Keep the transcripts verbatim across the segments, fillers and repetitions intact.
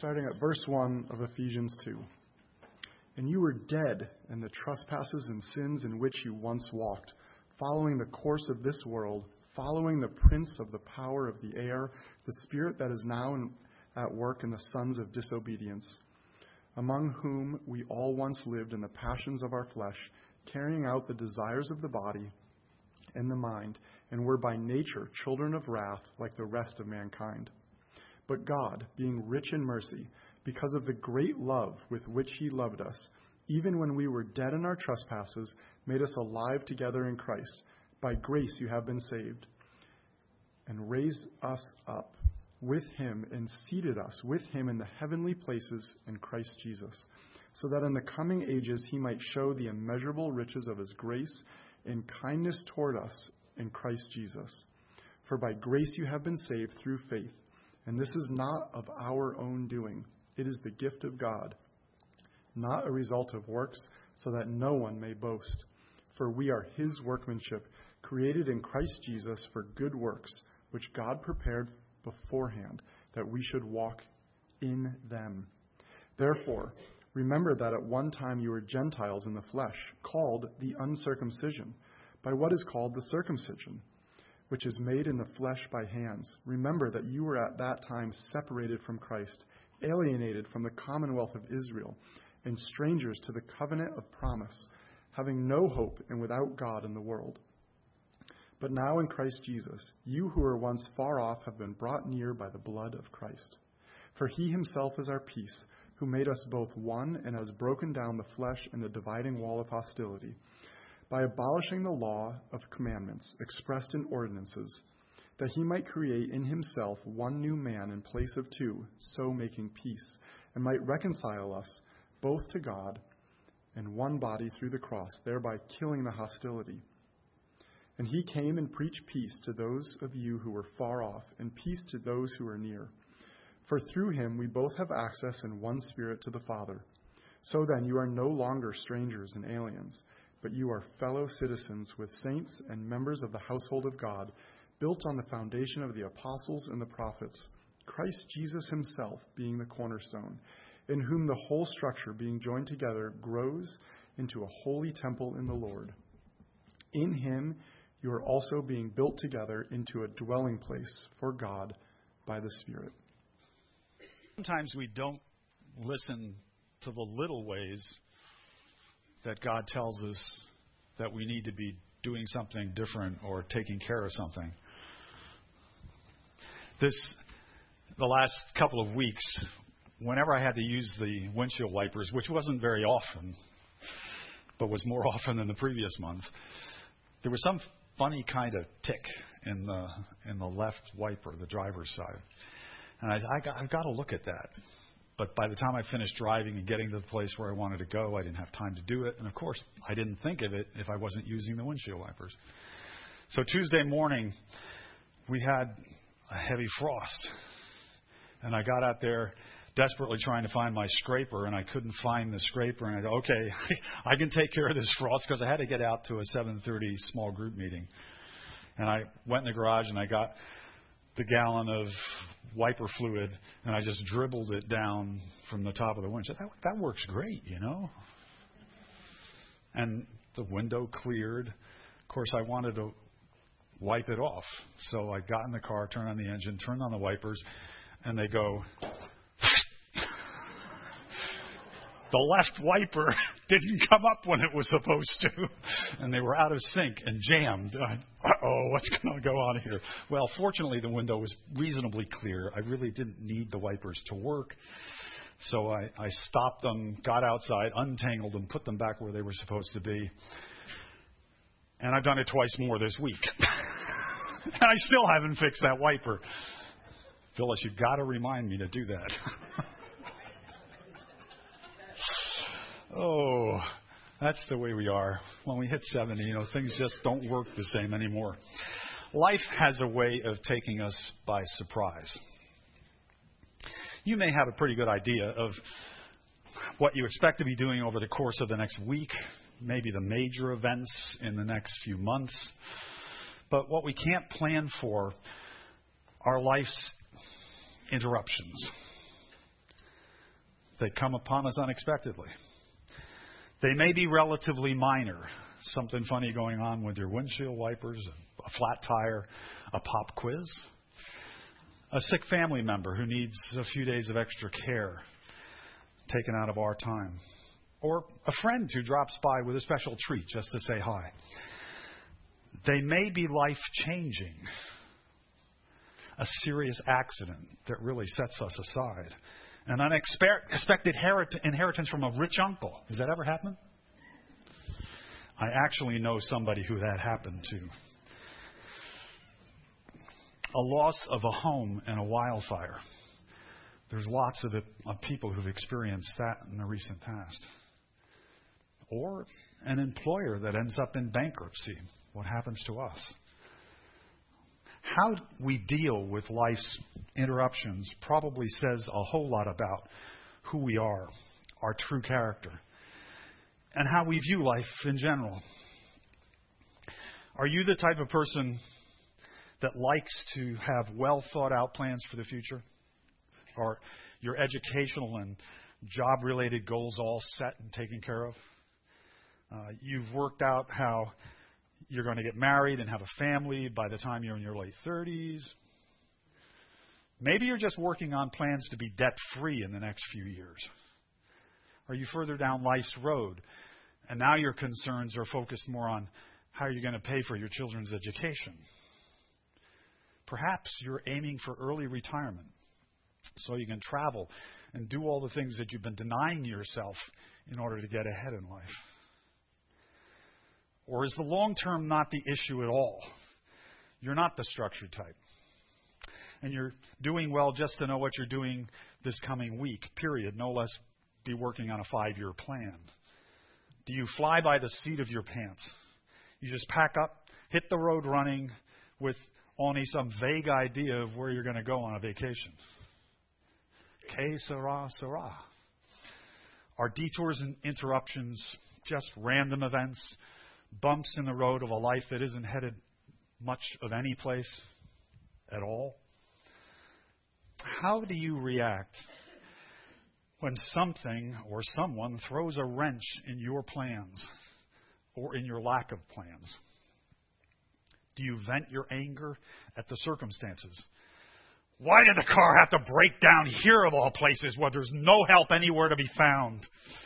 starting at verse one of Ephesians two. And you were dead in the trespasses and sins in which you once walked, following the course of this world, following the prince of the power of the air, the spirit that is now in, at work in the sons of disobedience, among whom we all once lived in the passions of our flesh, carrying out the desires of the body and the mind, and were by nature children of wrath like the rest of mankind. But God, being rich in mercy, because of the great love with which he loved us, even when we were dead in our trespasses, made us alive together in Christ. By grace you have been saved, and raised us up with him and seated us with him in the heavenly places in Christ Jesus, so that in the coming ages he might show the immeasurable riches of his grace and kindness toward us in Christ Jesus. For by grace you have been saved through faith, and this is not of our own doing. It is the gift of God, not a result of works, so that no one may boast. For we are his workmanship, created in Christ Jesus for good works, which God prepared beforehand, that we should walk in them. Therefore, remember that at one time you were Gentiles in the flesh, called the uncircumcision, by what is called the circumcision, which is made in the flesh by hands. Remember that you were at that time separated from Christ, alienated from the commonwealth of Israel, and strangers to the covenant of promise, having no hope and without God in the world. But now in Christ Jesus, you who were once far off have been brought near by the blood of Christ. For he himself is our peace, who made us both one and has broken down the flesh and the dividing wall of hostility, by abolishing the law of commandments expressed in ordinances, that he might create in himself one new man in place of two, so making peace, and might reconcile us both to God in one body through the cross, thereby killing the hostility. And he came and preached peace to those of you who were far off, and peace to those who are near. For through him we both have access in one Spirit to the Father. So then you are no longer strangers and aliens, but you are fellow citizens with saints and members of the household of God, built on the foundation of the apostles and the prophets, Christ Jesus himself being the cornerstone, in whom the whole structure being joined together grows into a holy temple in the Lord. In him you are also being built together into a dwelling place for God by the Spirit. Sometimes we don't listen to the little ways that God tells us that we need to be doing something different or taking care of something. This, the last couple of weeks, whenever I had to use the windshield wipers, which wasn't very often, but was more often than the previous month, there was some funny kind of tick in the in the left wiper, the driver's side. And I, I got, I've got to look at that. But by the time I finished driving and getting to the place where I wanted to go, I didn't have time to do it. And, of course, I didn't think of it if I wasn't using the windshield wipers. So Tuesday morning, we had a heavy frost. And I got out there desperately trying to find my scraper, and I couldn't find the scraper. And I go, okay, I can take care of this frost, because I had to get out to a seven thirty small group meeting. And I went in the garage, and I got the gallon of wiper fluid, and I just dribbled it down from the top of the windshield. That, that works great, you know. And the window cleared. Of course, I wanted to wipe it off. So I got in the car, turned on the engine, turned on the wipers, and they go... The left wiper didn't come up when it was supposed to, and they were out of sync and jammed. Uh-oh, what's going to go on here? Well, fortunately, the window was reasonably clear. I really didn't need the wipers to work, so I, I stopped them, got outside, untangled them, put them back where they were supposed to be, and I've done it twice more this week. And I still haven't fixed that wiper. Phyllis, you've got to remind me to do that. Oh, that's the way we are. When we hit seventy, you know, things just don't work the same anymore. Life has a way of taking us by surprise. You may have a pretty good idea of what you expect to be doing over the course of the next week, maybe the major events in the next few months. But what we can't plan for are life's interruptions. They come upon us unexpectedly. They may be relatively minor. Something funny going on with your windshield wipers, a flat tire, a pop quiz, a sick family member who needs a few days of extra care taken out of our time, or a friend who drops by with a special treat just to say hi. They may be life-changing, a serious accident that really sets us aside, an unexpected inheritance from a rich uncle. Has that ever happened? I actually know somebody who that happened to. A loss of a home in a wildfire. There's lots of, it, of people who've experienced that in the recent past. Or an employer that ends up in bankruptcy. What happens to us? How we deal with life's interruptions probably says a whole lot about who we are, our true character, and how we view life in general. Are you the type of person that likes to have well thought out plans for the future? Are your educational and job related goals all set and taken care of? Uh, you've worked out how you're going to get married and have a family by the time you're in your late thirties. Maybe you're just working on plans to be debt-free in the next few years. Are you further down life's road, and now your concerns are focused more on how you're going to pay for your children's education? Perhaps you're aiming for early retirement so you can travel and do all the things that you've been denying yourself in order to get ahead in life. Or is the long term not the issue at all? You're not the structured type. And you're doing well just to know what you're doing this coming week, period. No less be working on a five-year plan. Do you fly by the seat of your pants? You just pack up, hit the road running with only some vague idea of where you're going to go on a vacation. Que sera, sera. Are detours and interruptions just random events, bumps in the road of a life that isn't headed much of any place at all? How do you react when something or someone throws a wrench in your plans or in your lack of plans? Do you vent your anger at the circumstances? Why did the car have to break down here of all places where there's no help anywhere to be found?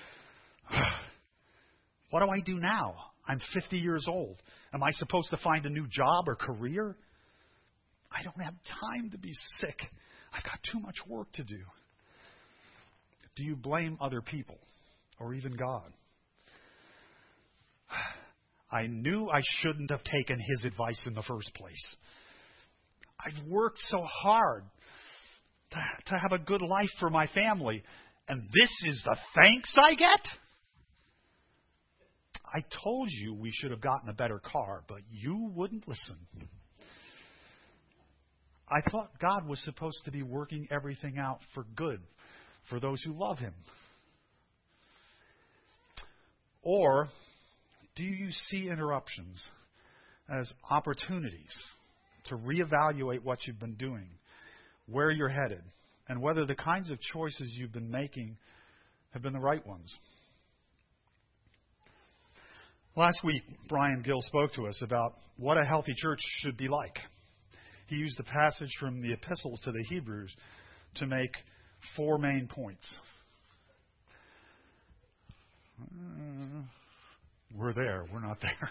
What do I do now? I'm fifty years old. Am I supposed to find a new job or career? I don't have time to be sick. I've got too much work to do. Do you blame other people or even God? I knew I shouldn't have taken his advice in the first place. I've worked so hard to, to have a good life for my family, and this is the thanks I get? I told you we should have gotten a better car, but you wouldn't listen. I thought God was supposed to be working everything out for good for those who love him. Or do you see interruptions as opportunities to reevaluate what you've been doing, where you're headed, and whether the kinds of choices you've been making have been the right ones? Last week, Brian Gill spoke to us about what a healthy church should be like. He used the passage from the epistles to the Hebrews to make four main points. Uh, we're there. We're not there.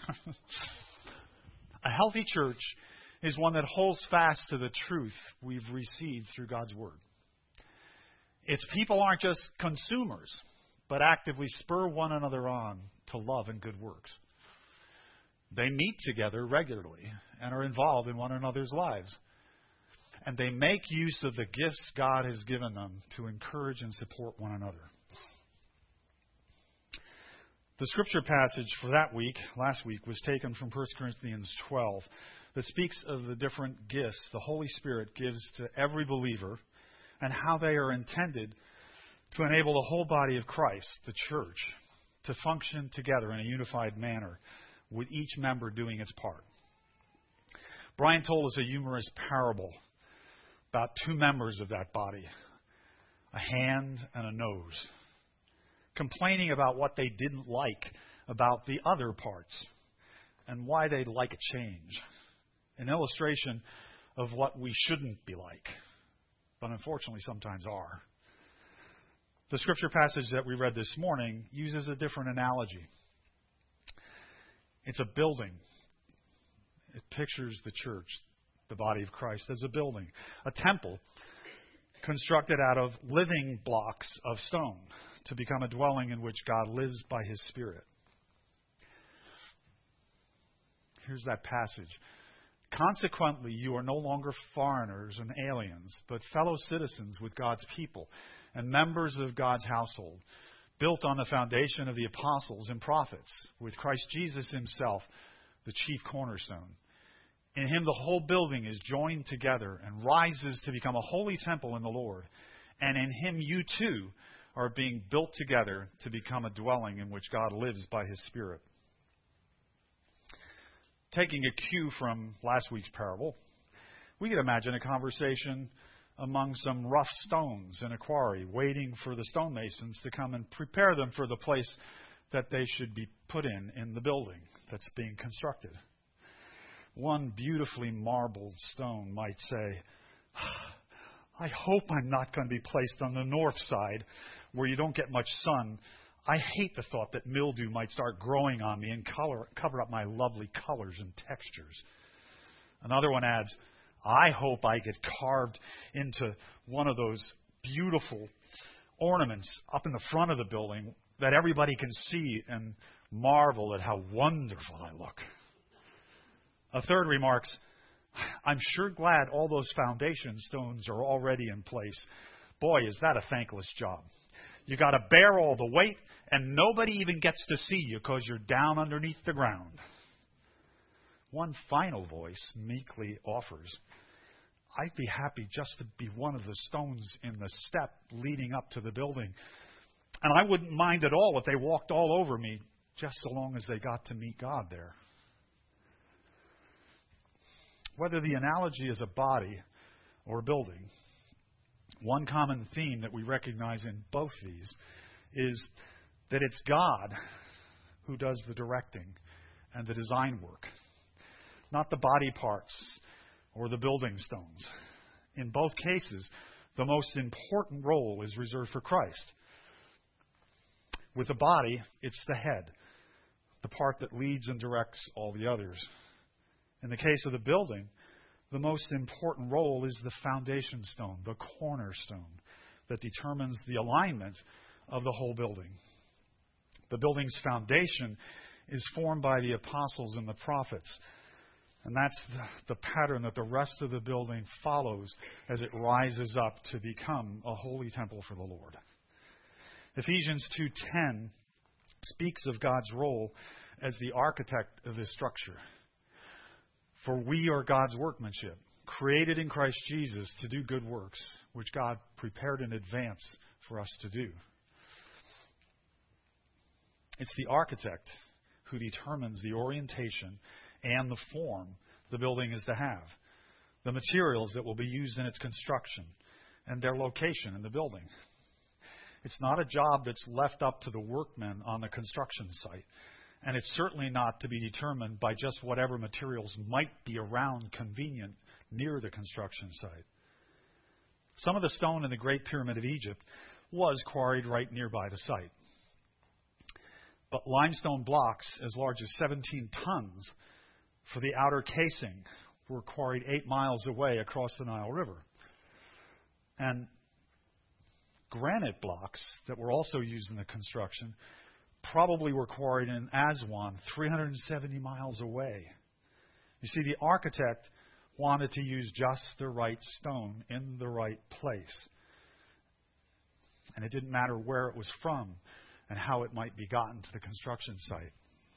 A healthy church is one that holds fast to the truth we've received through God's Word. Its people aren't just consumers, but actively spur one another on to love and good works. They meet together regularly and are involved in one another's lives. And they make use of the gifts God has given them to encourage and support one another. The scripture passage for that week, last week, was taken from First Corinthians twelve, that speaks of the different gifts the Holy Spirit gives to every believer and how they are intended to enable the whole body of Christ, the church, to function together in a unified manner, with each member doing its part. Brian told us a humorous parable about two members of that body, a hand and a nose, complaining about what they didn't like about the other parts and why they'd like a change. An illustration of what we shouldn't be like, but unfortunately sometimes are. The scripture passage that we read this morning uses a different analogy. It's a building. It pictures the church, the body of Christ, as a building, a temple constructed out of living blocks of stone to become a dwelling in which God lives by His Spirit. Here's that passage. Consequently, you are no longer foreigners and aliens, but fellow citizens with God's people and members of God's household, built on the foundation of the apostles and prophets, with Christ Jesus Himself, the chief cornerstone. In Him the whole building is joined together and rises to become a holy temple in the Lord. And in Him you too are being built together to become a dwelling in which God lives by His Spirit. Taking a cue from last week's parable, we could imagine a conversation among some rough stones in a quarry, waiting for the stonemasons to come and prepare them for the place that they should be put in in the building that's being constructed. One beautifully marbled stone might say, I hope I'm not going to be placed on the north side where you don't get much sun. I hate the thought that mildew might start growing on me and color, cover up my lovely colors and textures. Another one adds, I hope I get carved into one of those beautiful ornaments up in the front of the building that everybody can see and marvel at how wonderful I look. A third remarks, I'm sure glad all those foundation stones are already in place. Boy, is that a thankless job. You got to bear all the weight, and nobody even gets to see you because you're down underneath the ground. One final voice meekly offers, I'd be happy just to be one of the stones in the step leading up to the building. And I wouldn't mind at all if they walked all over me, just so long as they got to meet God there. Whether the analogy is a body or a building, one common theme that we recognize in both these is that it's God who does the directing and the design work, not the body parts or the building stones. In both cases, the most important role is reserved for Christ. With the body, it's the head, the part that leads and directs all the others. In the case of the building, the most important role is the foundation stone, the cornerstone, that determines the alignment of the whole building. The building's foundation is formed by the apostles and the prophets, and that's the, the pattern that the rest of the building follows as it rises up to become a holy temple for the Lord. Ephesians two ten speaks of God's role as the architect of this structure. For we are God's workmanship, created in Christ Jesus to do good works, which God prepared in advance for us to do. It's the architect who determines the orientation and the form the building is to have, the materials that will be used in its construction, and their location in the building. It's not a job that's left up to the workmen on the construction site. And it's certainly not to be determined by just whatever materials might be around convenient near the construction site. Some of the stone in the Great Pyramid of Egypt was quarried right nearby the site. But limestone blocks as large as seventeen tons for the outer casing were quarried eight miles away across the Nile River. And granite blocks that were also used in the construction probably were quarried in Aswan, three hundred seventy miles away. You see, the architect wanted to use just the right stone in the right place. And it didn't matter where it was from and how it might be gotten to the construction site.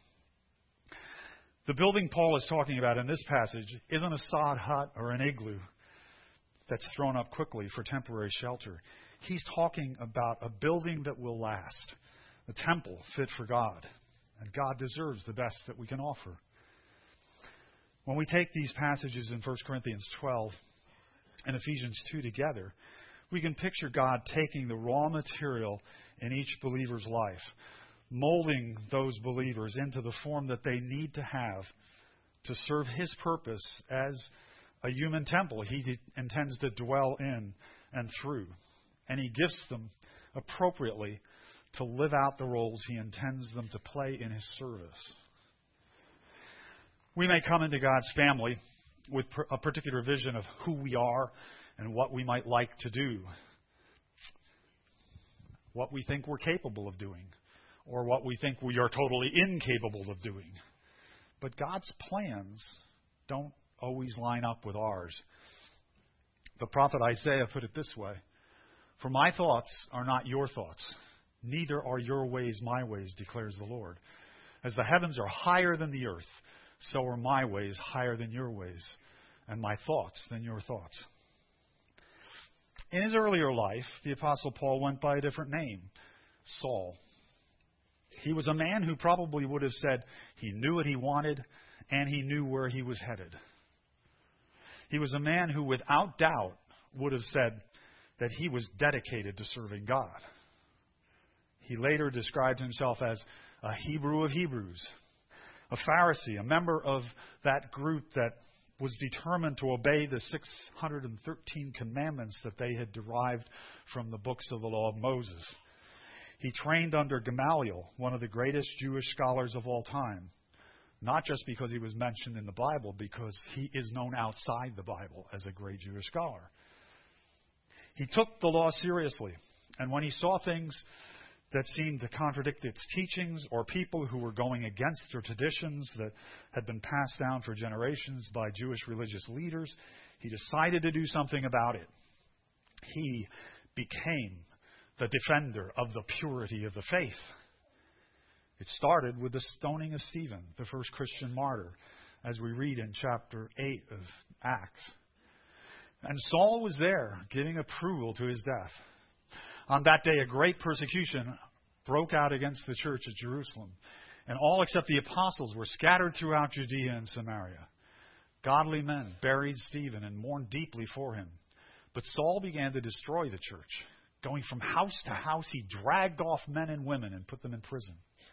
The building Paul is talking about in this passage isn't a sod hut or an igloo that's thrown up quickly for temporary shelter. He's talking about a building that will last. A temple fit for God, and God deserves the best that we can offer. When we take these passages in First Corinthians twelve and Ephesians two together, We can picture God taking the raw material in each believer's life, molding those believers into the form that they need to have to serve His purpose as a human temple He de- intends to dwell in and through. And He gifts them appropriately to live out the roles He intends them to play in His service. We may come into God's family with a particular vision of who we are and what we might like to do, what we think we're capable of doing, or what we think we are totally incapable of doing. But God's plans don't always line up with ours. The prophet Isaiah put it this way: "For my thoughts are not your thoughts, neither are your ways my ways, declares the Lord. As the heavens are higher than the earth, so are my ways higher than your ways, and my thoughts than your thoughts." In his earlier life, the Apostle Paul went by a different name, Saul. He was a man who probably would have said he knew what he wanted and he knew where he was headed. He was a man who, without doubt, would have said that he was dedicated to serving God. He later described himself as a Hebrew of Hebrews, a Pharisee, a member of that group that was determined to obey the six hundred thirteen commandments that they had derived from the books of the law of Moses. He trained under Gamaliel, one of the greatest Jewish scholars of all time, not just because he was mentioned in the Bible, because he is known outside the Bible as a great Jewish scholar. He took the law seriously, and when he saw things that seemed to contradict its teachings, or people who were going against their traditions that had been passed down for generations by Jewish religious leaders, he decided to do something about it. He became the defender of the purity of the faith. It started with the stoning of Stephen, the first Christian martyr, as we read in chapter eight of Acts. And Saul was there, giving approval to his death. On that day, a great persecution broke out against the church at Jerusalem, and all except the apostles were scattered throughout Judea and Samaria. Godly men buried Stephen and mourned deeply for him. But Saul began to destroy the church. Going from house to house, he dragged off men and women and put them in prison.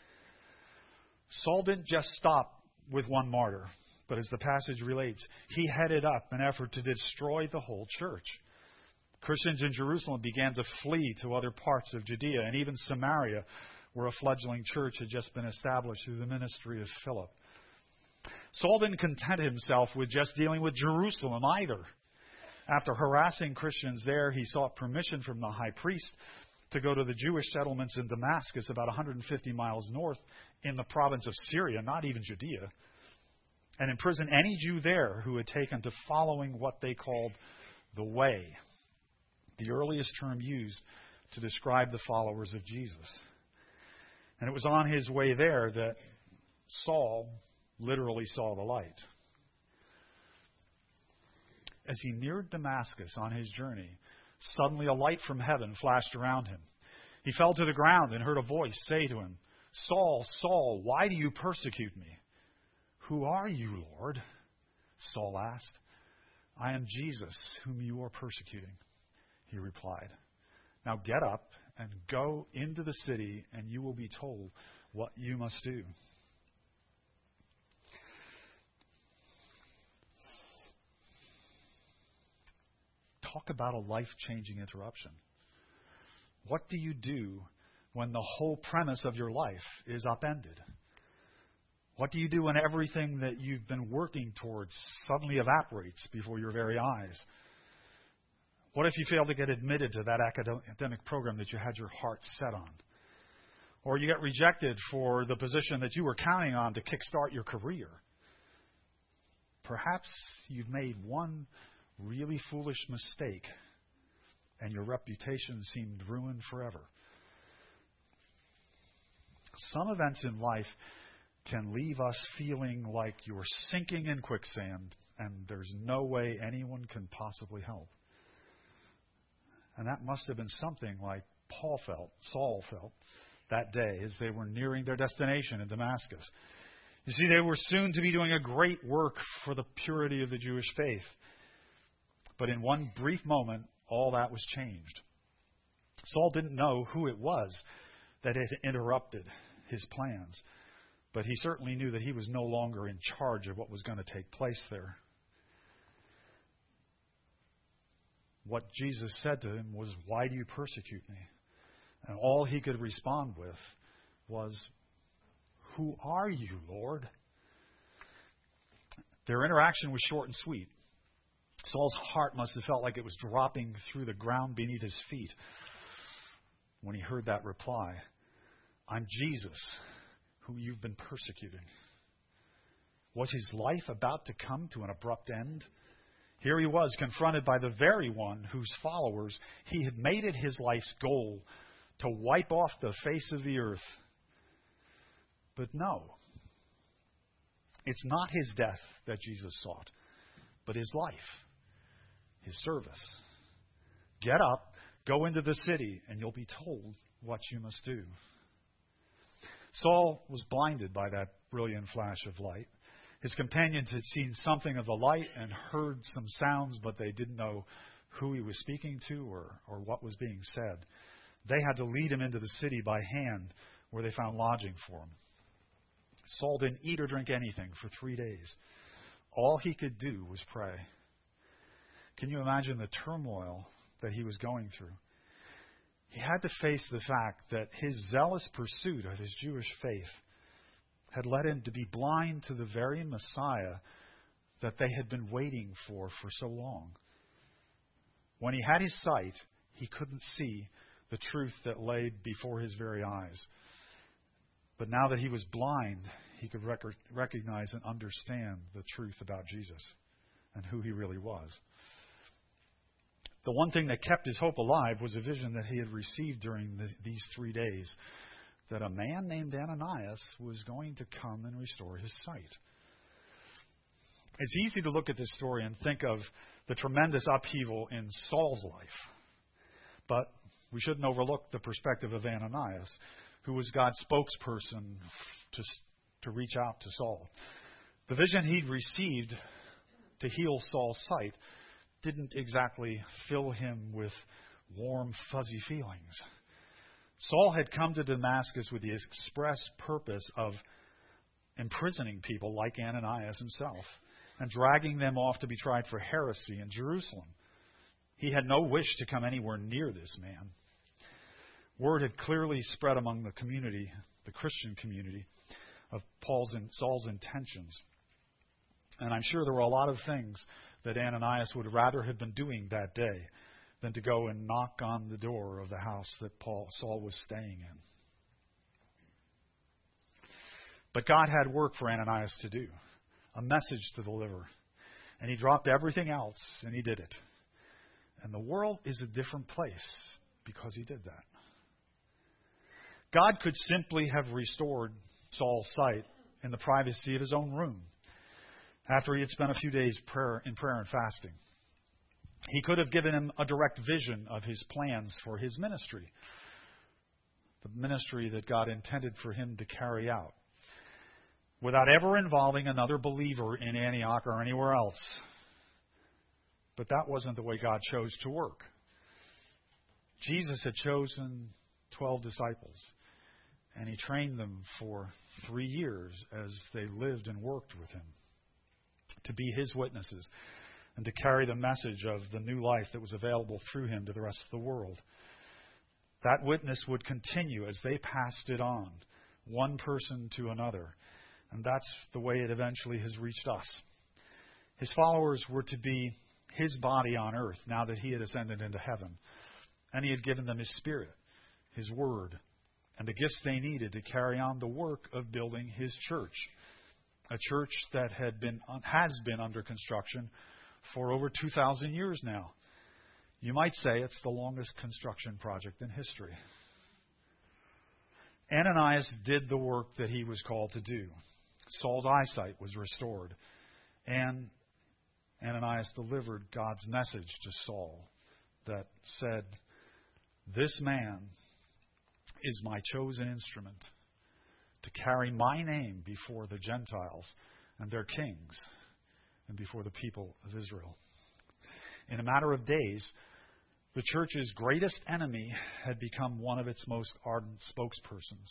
Saul didn't just stop with one martyr, but as the passage relates, he headed up an effort to destroy the whole church. Christians in Jerusalem began to flee to other parts of Judea and even Samaria, where a fledgling church had just been established through the ministry of Philip. Saul didn't content himself with just dealing with Jerusalem either. After harassing Christians there, he sought permission from the high priest to go to the Jewish settlements in Damascus, about one hundred fifty miles north in the province of Syria, not even Judea, and imprison any Jew there who had taken to following what they called the Way, the earliest term used to describe the followers of Jesus. And it was on his way there that Saul literally saw the light. As he neared Damascus on his journey, suddenly a light from heaven flashed around him. He fell to the ground and heard a voice say to him, "Saul, Saul, why do you persecute me?" "Who are you, Lord?" Saul asked. "I am Jesus, whom you are persecuting," he replied. "Now get up and go into the city, and you will be told what you must do." Talk about a life-changing interruption. What do you do when the whole premise of your life is upended? What do you do when everything that you've been working towards suddenly evaporates before your very eyes? What if you fail to get admitted to that academic program that you had your heart set on? Or you get rejected for the position that you were counting on to kickstart your career? Perhaps you've made one really foolish mistake and your reputation seemed ruined forever. Some events in life can leave us feeling like you're sinking in quicksand and there's no way anyone can possibly help. And that must have been something like Paul felt, Saul felt, that day as they were nearing their destination in Damascus. You see, they were soon to be doing a great work for the purity of the Jewish faith. But in one brief moment, all that was changed. Saul didn't know who it was that had interrupted his plans, but he certainly knew that he was no longer in charge of what was going to take place there. What Jesus said to him was, "Why do you persecute me?" And all he could respond with was, "Who are you, Lord?" Their interaction was short and sweet. Saul's heart must have felt like it was dropping through the ground beneath his feet when he heard that reply. "I'm Jesus, who you've been persecuting." Was his life about to come to an abrupt end? Here he was, confronted by the very one whose followers he had made it his life's goal to wipe off the face of the earth. But no, it's not his death that Jesus sought, but his life, his service. Get up, go into the city, and you'll be told what you must do. Saul was blinded by that brilliant flash of light. His companions had seen something of the light and heard some sounds, but they didn't know who he was speaking to or, or what was being said. They had to lead him into the city by hand, where they found lodging for him. Saul didn't eat or drink anything for three days. All he could do was pray. Can you imagine the turmoil that he was going through? He had to face the fact that his zealous pursuit of his Jewish faith had led him to be blind to the very Messiah that they had been waiting for for so long. When he had his sight, he couldn't see the truth that lay before his very eyes. But now that he was blind, he could rec- recognize and understand the truth about Jesus and who he really was. The one thing that kept his hope alive was a vision that he had received during the, these three days, that a man named Ananias was going to come and restore his sight. It's easy to look at this story and think of the tremendous upheaval in Saul's life. But we shouldn't overlook the perspective of Ananias, who was God's spokesperson to, to reach out to Saul. The vision he'd received to heal Saul's sight didn't exactly fill him with warm, fuzzy feelings. Saul had come to Damascus with the express purpose of imprisoning people like Ananias himself and dragging them off to be tried for heresy in Jerusalem. He had no wish to come anywhere near this man. Word had clearly spread among the community, the Christian community, of Paul's and Saul's intentions. And I'm sure there were a lot of things that Ananias would rather have been doing that day than to go and knock on the door of the house that Paul, Saul was staying in. But God had work for Ananias to do, a message to deliver. And he dropped everything else, and he did it. And the world is a different place because he did that. God could simply have restored Saul's sight in the privacy of his own room after he had spent a few days prayer, in prayer and fasting. He could have given him a direct vision of his plans for his ministry, the ministry that God intended for him to carry out, without ever involving another believer in Antioch or anywhere else. But that wasn't the way God chose to work. Jesus had chosen twelve disciples, and he trained them for three years as they lived and worked with him to be his witnesses and to carry the message of the new life that was available through him to the rest of the world. That witness would continue as they passed it on, one person to another. And that's the way it eventually has reached us. His followers were to be his body on earth now that he had ascended into heaven. And he had given them his Spirit, his Word, and the gifts they needed to carry on the work of building his church. A church that had been has been under construction for over two thousand years now. You might say it's the longest construction project in history. Ananias did the work that he was called to do. Saul's eyesight was restored. And Ananias delivered God's message to Saul that said, "This man is my chosen instrument to carry my name before the Gentiles and their kings and before the people of Israel." In a matter of days, The church's greatest enemy had become one of its most ardent spokespersons.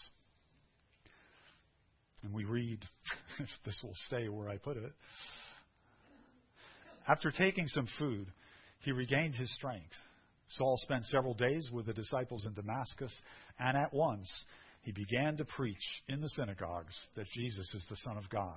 And we read, if this will stay where I put it, after taking some food, he regained his strength. Saul spent several days with the disciples in Damascus, and at once he began to preach in the synagogues that Jesus is the Son of God.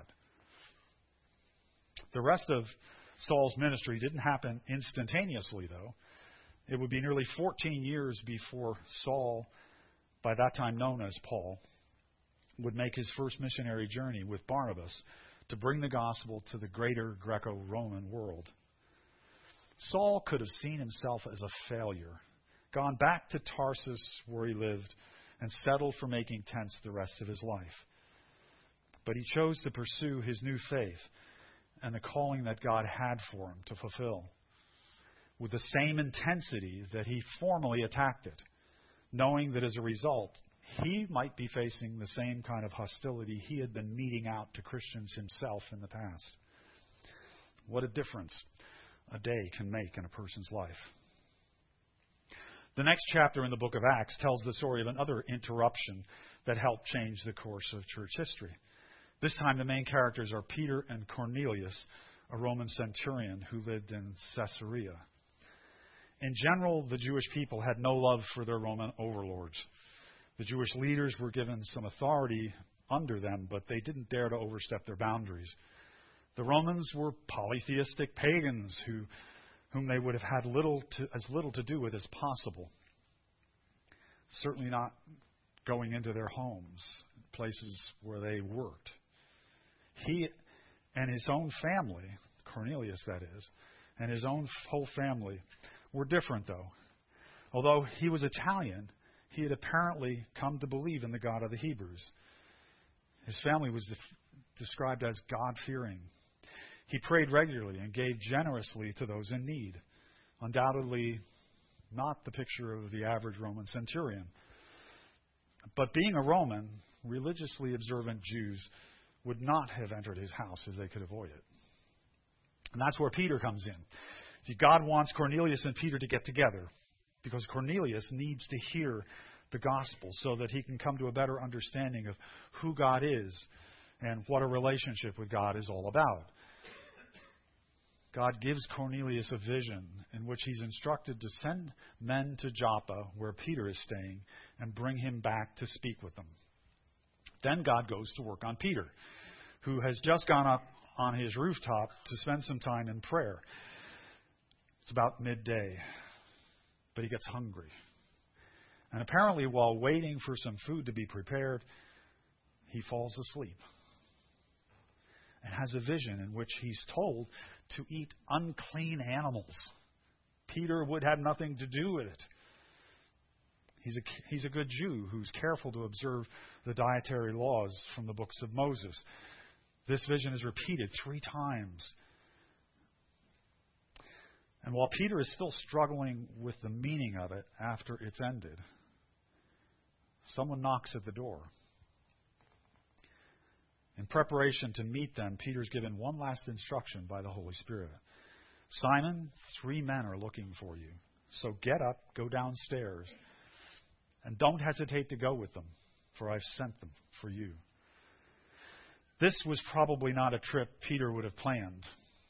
The rest of Saul's ministry didn't happen instantaneously, though. It would be nearly fourteen years before Saul, by that time known as Paul, would make his first missionary journey with Barnabas to bring the gospel to the greater Greco-Roman world. Saul could have seen himself as a failure, gone back to Tarsus where he lived, and settled for making tents the rest of his life. But he chose to pursue his new faith and the calling that God had for him to fulfill with the same intensity that he formally attacked it, knowing that as a result, he might be facing the same kind of hostility he had been meting out to Christians himself in the past. What a difference a day can make in a person's life. The next chapter in the book of Acts tells the story of another interruption that helped change the course of church history. This time the main characters are Peter and Cornelius, a Roman centurion who lived in Caesarea. In general, the Jewish people had no love for their Roman overlords. The Jewish leaders were given some authority under them, but they didn't dare to overstep their boundaries. The Romans were polytheistic pagans who, whom they would have had little to, as little to do with as possible. Certainly not going into their homes, places where they worked. He and his own family, Cornelius that is, and his own whole family were different, though. Although he was Italian, he had apparently come to believe in the God of the Hebrews. His family was def- described as God-fearing. He prayed regularly and gave generously to those in need. Undoubtedly not the picture of the average Roman centurion. But being a Roman, religiously observant Jews would not have entered his house if they could avoid it. And that's where Peter comes in. See, God wants Cornelius and Peter to get together because Cornelius needs to hear the gospel so that he can come to a better understanding of who God is and what a relationship with God is all about. God gives Cornelius a vision in which he's instructed to send men to Joppa, where Peter is staying, and bring him back to speak with them. Then God goes to work on Peter, who has just gone up on his rooftop to spend some time in prayer. It's about midday, but he gets hungry. And apparently, while waiting for some food to be prepared, he falls asleep and has a vision in which he's told to eat unclean animals. Peter would have nothing to do with it. He's a, he's a good Jew who's careful to observe the dietary laws from the books of Moses. This vision is repeated three times. And while Peter is still struggling with the meaning of it after it's ended, someone knocks at the door. In preparation to meet them, Peter's given one last instruction by the Holy Spirit. Simon, three men are looking for you. So get up, go downstairs, and don't hesitate to go with them, for I've sent them for you. This was probably not a trip Peter would have planned.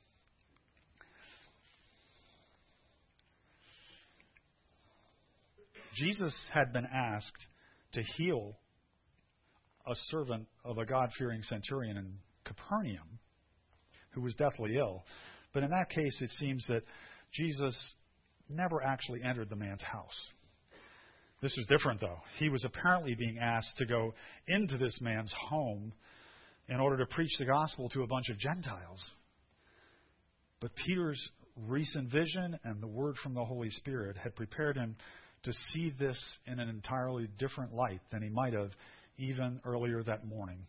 Jesus had been asked to heal a servant of a God-fearing centurion in Capernaum who was deathly ill. But in that case, it seems that Jesus never actually entered the man's house. This was different, though. He was apparently being asked to go into this man's home in order to preach the gospel to a bunch of Gentiles. But Peter's recent vision and the word from the Holy Spirit had prepared him to see this in an entirely different light than he might have even earlier that morning.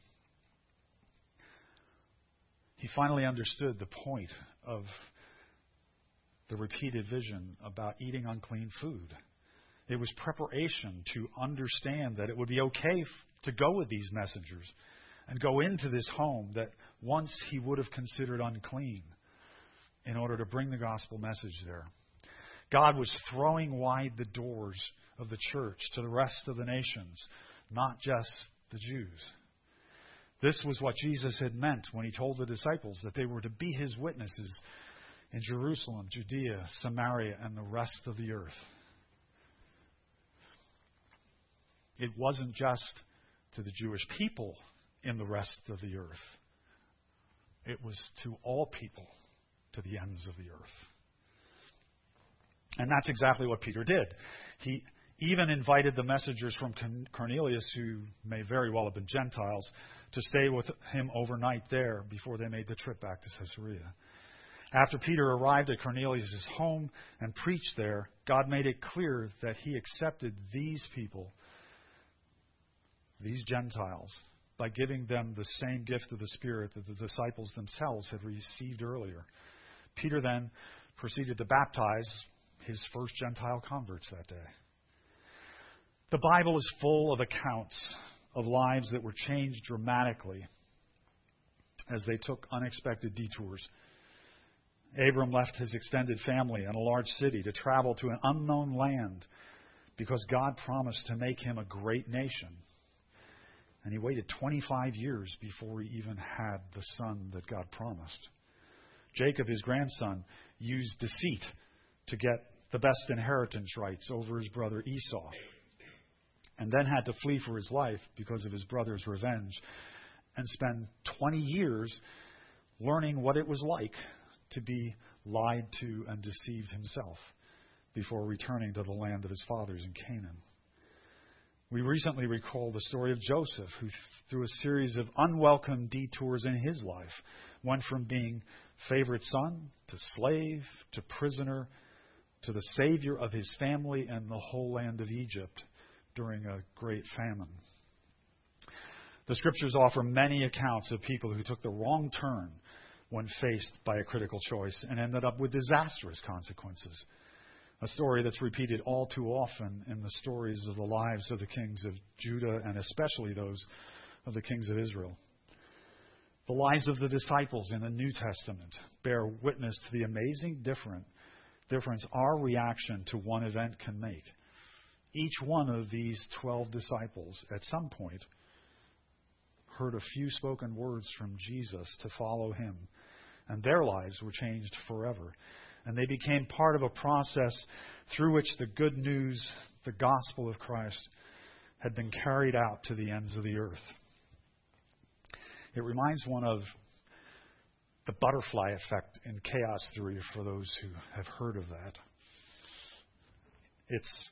He finally understood the point of the repeated vision about eating unclean food. It was preparation to understand that it would be okay to go with these messengers and go into this home that once he would have considered unclean in order to bring the gospel message there. God was throwing wide the doors of the church to the rest of the nations, not just the Jews. This was what Jesus had meant when he told the disciples that they were to be his witnesses in Jerusalem, Judea, Samaria, and the rest of the earth. It wasn't just to the Jewish people in the rest of the earth. It was to all people, to the ends of the earth. And that's exactly what Peter did. He even invited the messengers from Cornelius, who may very well have been Gentiles, to stay with him overnight there before they made the trip back to Caesarea. After Peter arrived at Cornelius' home and preached there, God made it clear that he accepted these people, these Gentiles, by giving them the same gift of the Spirit that the disciples themselves had received earlier. Peter then proceeded to baptize his first Gentile converts that day. The Bible is full of accounts of lives that were changed dramatically as they took unexpected detours. Abram left his extended family and a large city to travel to an unknown land because God promised to make him a great nation. And he waited twenty-five years before he even had the son that God promised. Jacob, his grandson, used deceit to get the best inheritance rights over his brother Esau, and then had to flee for his life because of his brother's revenge, and spend twenty years learning what it was like to be lied to and deceived himself before returning to the land of his fathers in Canaan. We recently recalled the story of Joseph, who through a series of unwelcome detours in his life went from being favorite son to slave to prisoner to the savior of his family and the whole land of Egypt during a great famine. The Scriptures offer many accounts of people who took the wrong turn when faced by a critical choice and ended up with disastrous consequences. A story that's repeated all too often in the stories of the lives of the kings of Judah and especially those of the kings of Israel. The lives of the disciples in the New Testament bear witness to the amazing different difference our reaction to one event can make. Each one of these twelve disciples at some point heard a few spoken words from Jesus to follow him, and their lives were changed forever. And they became part of a process through which the good news, the gospel of Christ, had been carried out to the ends of the earth. It reminds one of the butterfly effect in chaos theory, for those who have heard of that. It's,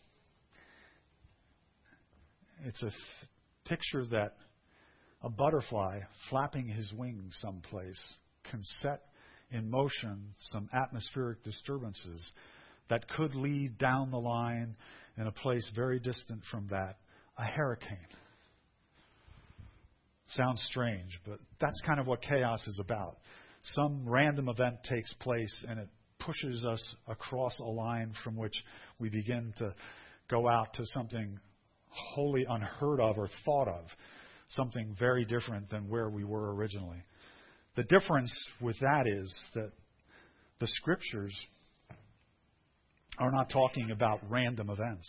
it's a th- picture that a butterfly flapping his wings someplace can set in motion some atmospheric disturbances that could lead down the line in a place very distant from that, a hurricane. Sounds strange, but that's kind of what chaos is about. Some random event takes place and it pushes us across a line from which we begin to go out to something wholly unheard of or thought of, something very different than where we were originally. The difference with that is that the Scriptures are not talking about random events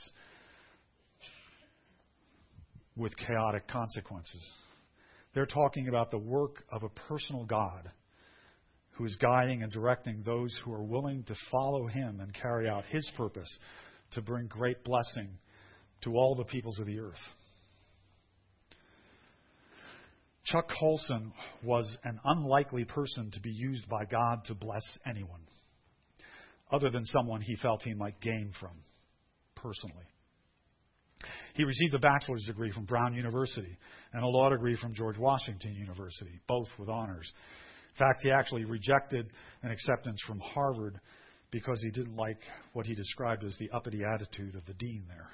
with chaotic consequences. They're talking about the work of a personal God who is guiding and directing those who are willing to follow him and carry out his purpose to bring great blessing to all the peoples of the earth. Chuck Colson was an unlikely person to be used by God to bless anyone, other than someone he felt he might gain from personally. He received a bachelor's degree from Brown University and a law degree from George Washington University, both with honors. In fact, he actually rejected an acceptance from Harvard because he didn't like what he described as the uppity attitude of the dean there.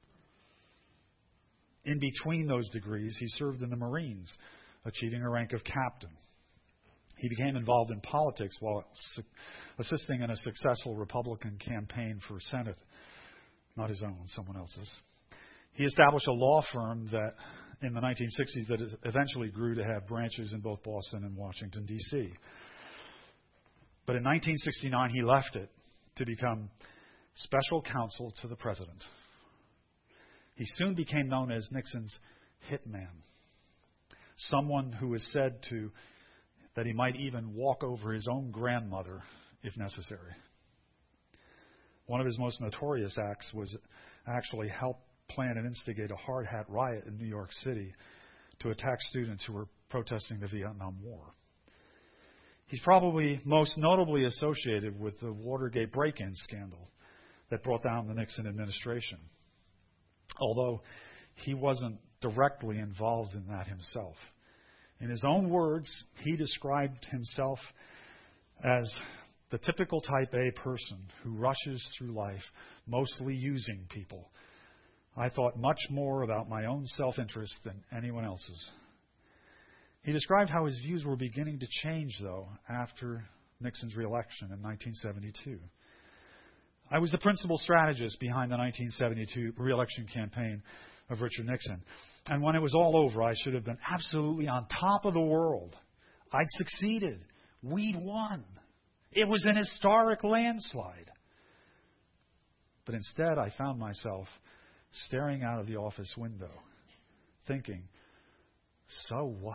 In between those degrees, he served in the Marines, achieving a rank of captain. He became involved in politics while su- assisting in a successful Republican campaign for Senate. Not his own, someone else's. He established a law firm that in the nineteen sixties that eventually grew to have branches in both Boston and Washington, D C. But in nineteen sixty-nine, he left it to become special counsel to the president. He soon became known as Nixon's hitman, someone who is said to that he might even walk over his own grandmother if necessary. One of his most notorious acts was actually help plan and instigate a hard hat riot in New York City to attack students who were protesting the Vietnam War. He's probably most notably associated with the Watergate break-in scandal that brought down the Nixon administration, although he wasn't directly involved in that himself. In his own words, he described himself as the typical type A person who rushes through life mostly using people. I thought much more about my own self-interest than anyone else's. He described how his views were beginning to change, though, after Nixon's reelection in nineteen seventy-two. I was the principal strategist behind the nineteen seventy-two reelection campaign of Richard Nixon. And when it was all over, I should have been absolutely on top of the world. I'd succeeded. We'd won. It was an historic landslide. But instead, I found myself staring out of the office window, thinking, so what?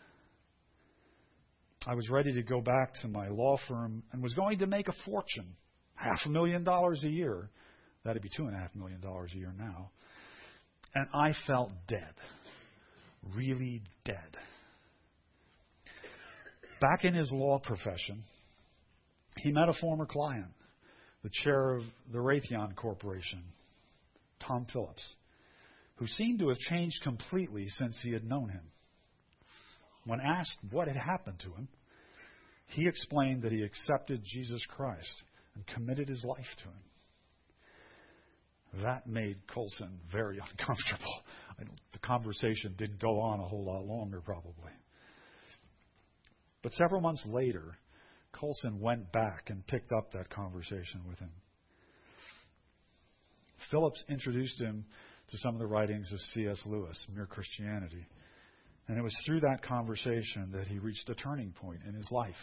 I was ready to go back to my law firm and was going to make a fortune, half a million dollars a year. That'd be two and a half million dollars a year now. And I felt dead, really dead. Back in his law profession, he met a former client, the chair of the Raytheon Corporation, Tom Phillips, who seemed to have changed completely since he had known him. When asked what had happened to him, he explained that he accepted Jesus Christ and committed his life to him. That made Colson very uncomfortable. The conversation didn't go on a whole lot longer, probably. But several months later, Colson went back and picked up that conversation with him. Phillips introduced him to some of the writings of C S Lewis, Mere Christianity. And it was through that conversation that he reached a turning point in his life.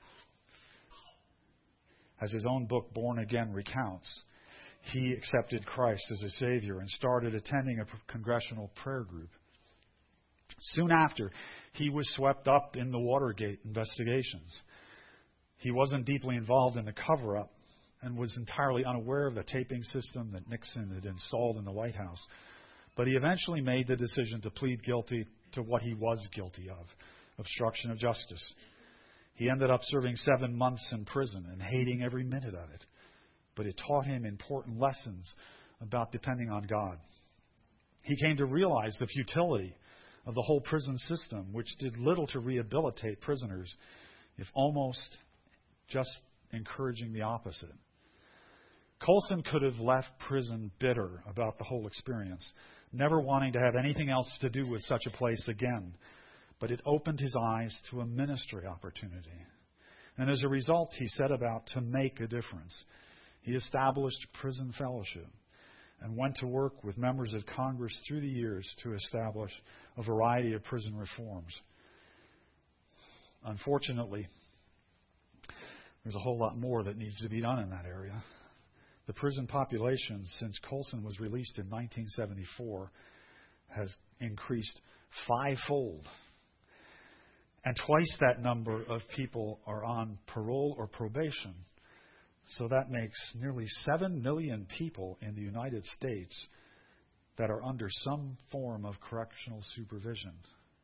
As his own book, Born Again, recounts, he accepted Christ as a Savior and started attending a congressional prayer group. Soon after, he was swept up in the Watergate investigations. He wasn't deeply involved in the cover-up and was entirely unaware of the taping system that Nixon had installed in the White House. But he eventually made the decision to plead guilty to what he was guilty of, obstruction of justice. He ended up serving seven months in prison and hating every minute of it. But it taught him important lessons about depending on God. He came to realize the futility of the whole prison system, which did little to rehabilitate prisoners, if almost just encouraging the opposite. Colson could have left prison bitter about the whole experience, never wanting to have anything else to do with such a place again. But it opened his eyes to a ministry opportunity. And as a result, he set about to make a difference. He established prison fellowship and went to work with members of Congress through the years to establish a variety of prison reforms. Unfortunately, there's a whole lot more that needs to be done in that area. The prison population since Colson was released in nineteen seventy-four has increased fivefold. And twice that number of people are on parole or probation. So that makes nearly seven million people in the United States that are under some form of correctional supervision.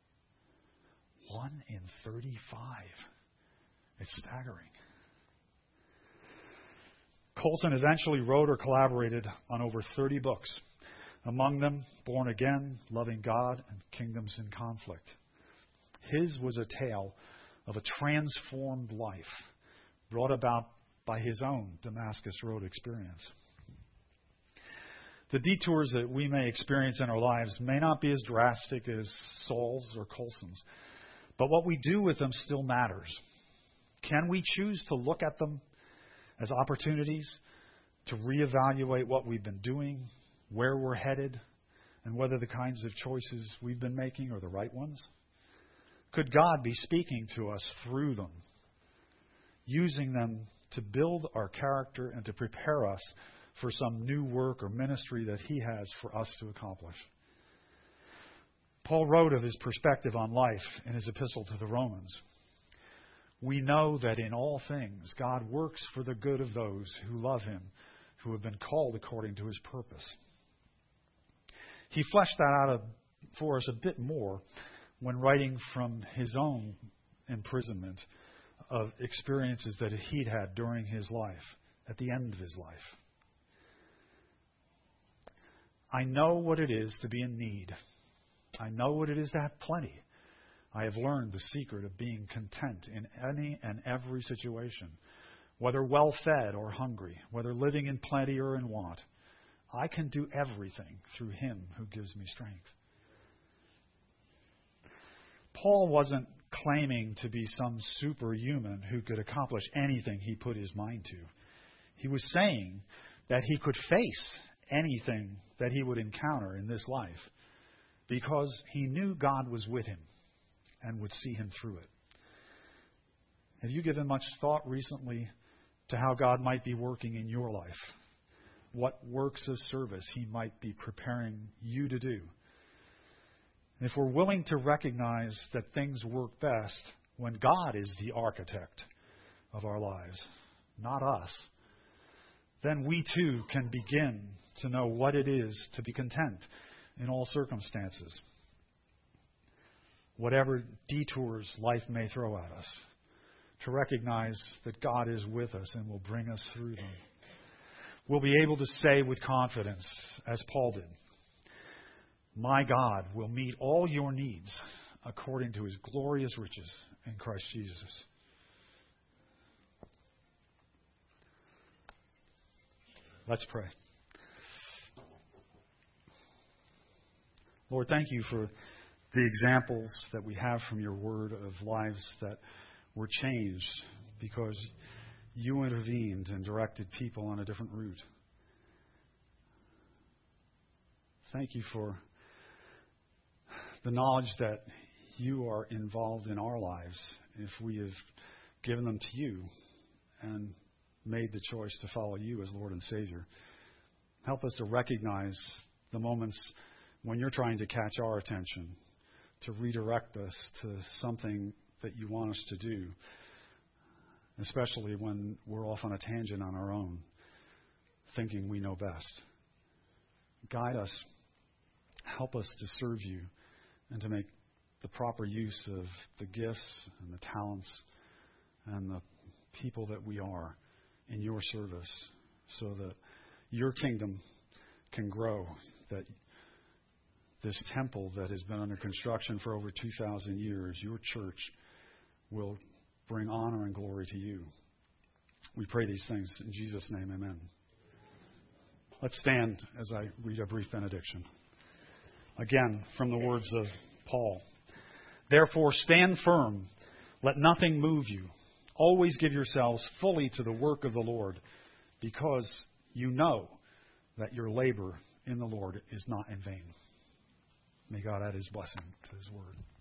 One in thirty-five. It's staggering. Colson eventually wrote or collaborated on over thirty books, among them Born Again, Loving God, and Kingdoms in Conflict. His was a tale of a transformed life brought about by his own Damascus Road experience. The detours that we may experience in our lives may not be as drastic as Saul's or Colson's, but what we do with them still matters. Can we choose to look at them as opportunities to reevaluate what we've been doing, where we're headed, and whether the kinds of choices we've been making are the right ones? Could God be speaking to us through them, using them to build our character and to prepare us for some new work or ministry that He has for us to accomplish. Paul wrote of his perspective on life in his epistle to the Romans. We know that in all things God works for the good of those who love Him, who have been called according to His purpose. He fleshed that out for us a bit more when writing from his own imprisonment of experiences that he'd had during his life, at the end of his life. I know what it is to be in need. I know what it is to have plenty. I have learned the secret of being content in any and every situation, whether well-fed or hungry, whether living in plenty or in want. I can do everything through Him who gives me strength. Paul wasn't claiming to be some superhuman who could accomplish anything he put his mind to. He was saying that he could face anything that he would encounter in this life because he knew God was with him and would see him through it. Have you given much thought recently to how God might be working in your life? What works of service He might be preparing you to do? If we're willing to recognize that things work best when God is the architect of our lives, not us, then we too can begin to know what it is to be content in all circumstances. Whatever detours life may throw at us, to recognize that God is with us and will bring us through them. We'll be able to say with confidence, as Paul did, my God will meet all your needs according to His glorious riches in Christ Jesus. Let's pray. Lord, thank You for the examples that we have from Your Word of lives that were changed because You intervened and directed people on a different route. Thank You for the knowledge that You are involved in our lives if we have given them to You and made the choice to follow You as Lord and Savior. Help us to recognize the moments when You're trying to catch our attention, to redirect us to something that You want us to do, especially when we're off on a tangent on our own, thinking we know best. Guide us. Help us to serve You and to make the proper use of the gifts and the talents and the people that we are in Your service so that Your kingdom can grow, that this temple that has been under construction for over two thousand years, Your church, will bring honor and glory to You. We pray these things in Jesus' name, amen. Let's stand as I read a brief benediction. Again, from the words of Paul. Therefore, stand firm. Let nothing move you. Always give yourselves fully to the work of the Lord, because you know that your labor in the Lord is not in vain. May God add His blessing to His word.